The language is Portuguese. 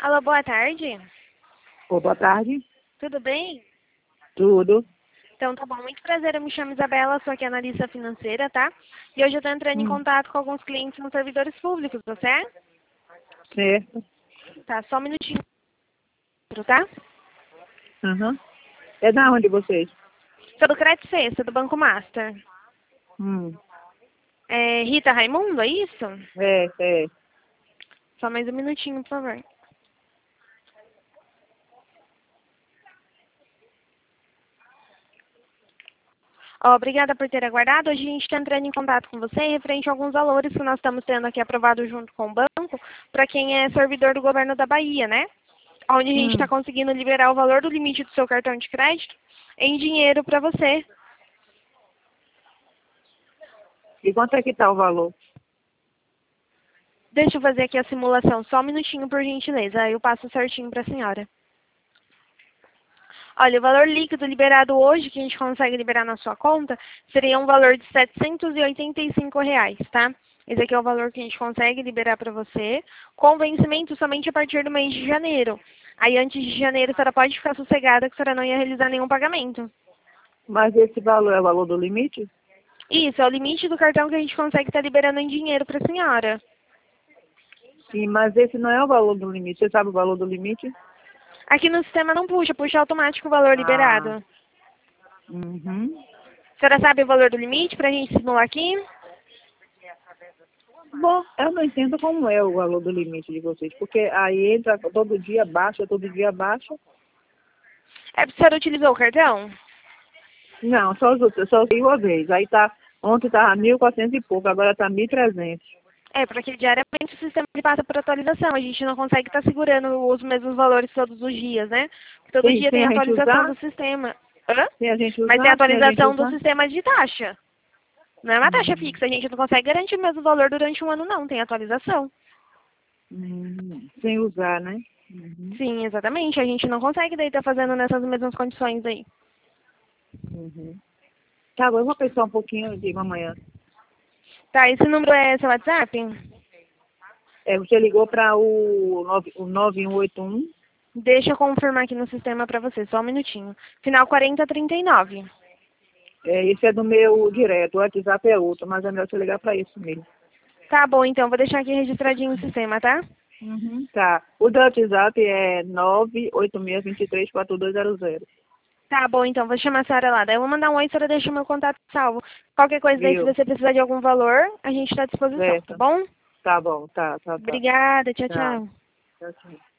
Alô, boa tarde. Ô, boa tarde. Tudo bem? Tudo. Então tá bom, muito prazer, eu me chamo Isabela, sou aqui analista financeira, tá? E hoje eu tô entrando em contato com alguns clientes nos servidores públicos, tá certo? Certo. Tá, só um minutinho, tá? Aham. É da onde vocês? Sou do Credit Sexta, do Banco Master. Hum. É Rita Raimundo, é isso? É. Só mais um minutinho, por favor. Ó, obrigada por ter aguardado. Hoje a gente está entrando em contato com você referente a alguns valores que nós estamos tendo aqui aprovado junto com o banco para quem é servidor do governo da Bahia, né? Onde a gente está conseguindo liberar o valor do limite do seu cartão de crédito em dinheiro para você. E quanto é que tá o valor? Deixa eu fazer aqui a simulação, só um minutinho, por gentileza. Aí eu passo certinho para a senhora. Olha, o valor líquido liberado hoje, que a gente consegue liberar na sua conta, seria um valor de R$ 785, tá? Esse aqui é o valor que a gente consegue liberar para você, com vencimento somente a partir do mês de janeiro. Aí, antes de janeiro, a senhora pode ficar sossegada que a senhora não ia realizar nenhum pagamento. Mas esse valor é o valor do limite? Isso, é o limite do cartão que a gente consegue estar liberando em dinheiro para a senhora. Sim, mas esse não é o valor do limite. Você sabe o valor do limite? Aqui no sistema não puxa, puxa automático o valor Ah. liberado. Uhum. A senhora sabe o valor do limite para a gente simular aqui? Bom, eu não entendo como é o valor do limite de vocês, porque aí entra todo dia baixa, todo dia baixa. É porque a senhora utilizou o cartão? Não, só usei uma vez. Aí tá, ontem tava 1.400 e pouco, agora tá 1.300. É, porque diariamente o sistema ele passa por atualização. A gente não consegue estar segurando os mesmos valores todos os dias, né? Porque todo dia Sem tem a gente atualização usar, do sistema. Hã? sem a gente Mas tem usar, sem a gente atualização do usar. sistema de taxa. Não é uma taxa fixa. A gente não consegue garantir o mesmo valor durante um ano, não. Tem atualização. Sem usar, né? Uhum. Sim, exatamente. A gente não consegue daí estar fazendo nessas mesmas condições aí. Uhum. Tá bom, eu vou pensar um pouquinho e digo amanhã. Tá, esse número é seu WhatsApp? Você ligou para o 9181. Deixa eu confirmar aqui no sistema pra você, só um minutinho. Final 4039. Esse é do meu direto, o WhatsApp é outro, mas é melhor você ligar para isso mesmo. Tá bom, então. Vou deixar aqui registradinho no sistema, tá? Tá. O do WhatsApp é 986234200. Tá bom, então. Vou chamar a senhora lá. Daí eu vou mandar um oi, a senhora deixa o meu contato salvo. Qualquer coisa daí, se Viu? você precisar de algum valor, a gente está à disposição, tá Certo. bom? Tá bom, tá. Obrigada. Tchau, Tá. tchau. Tchau, tchau.